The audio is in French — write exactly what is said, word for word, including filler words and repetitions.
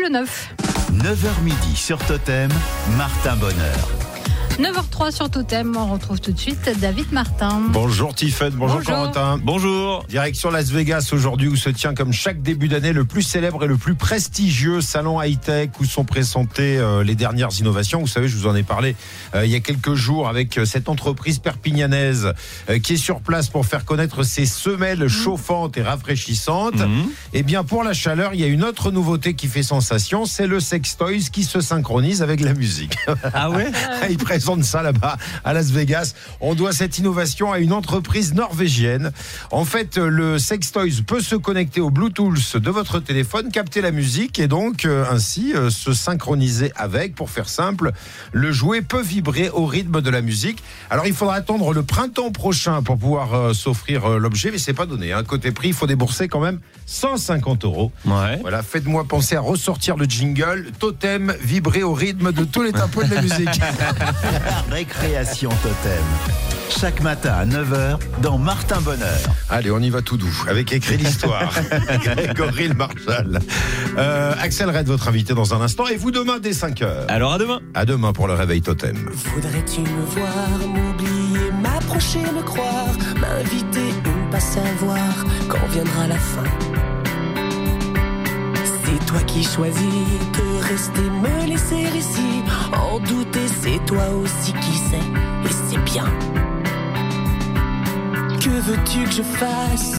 le neuf. neuf heures midi sur Totem, Martin Bonheur. neuf heures trois sur Totem, on retrouve tout de suite David Martin. Bonjour Tiffen, bonjour, Bonjour. Corentin. Bonjour. Direction Las Vegas aujourd'hui où se tient comme chaque début d'année le plus célèbre et le plus prestigieux salon high-tech où sont présentées euh, les dernières innovations. Vous savez, je vous en ai parlé euh, il y a quelques jours avec euh, cette entreprise perpignanaise euh, qui est sur place pour faire connaître ses semelles mmh. chauffantes et rafraîchissantes. Mmh. Et bien pour la chaleur, il y a une autre nouveauté qui fait sensation, c'est le Sextoys qui se synchronise avec la musique. Ah ouais. Il présente ça là-bas à Las Vegas. On doit cette innovation à une entreprise norvégienne. En fait, le Sextoys peut se connecter au Bluetooth de votre téléphone, capter la musique et donc euh, ainsi euh, se synchroniser avec. Pour faire simple, le jouet peut vibrer au rythme de la musique. Alors, il faudra attendre le printemps prochain pour pouvoir euh, s'offrir euh, l'objet, mais c'est pas donné. Hein. Côté prix, il faut débourser quand même cent cinquante euros. Ouais. Voilà, faites-moi penser à ressortir le jingle. Totem, vibrer au rythme de tous les tempos de la musique. Récréation Totem. Chaque matin à neuf heures dans Martin Bonheur. Allez, on y va tout doux, avec Écrit l'Histoire. Grégory Le Marchal. Euh, Axel Red, votre invité dans un instant. Et vous demain dès cinq heures. Alors à demain. À demain pour le réveil Totem. Voudrais-tu me voir, m'oublier, m'approcher, me croire, m'inviter ou pas savoir quand viendra la fin? C'est toi qui choisis de rester, me laisser ici. En douter, c'est toi aussi qui sais, et c'est bien. Que veux-tu que je fasse?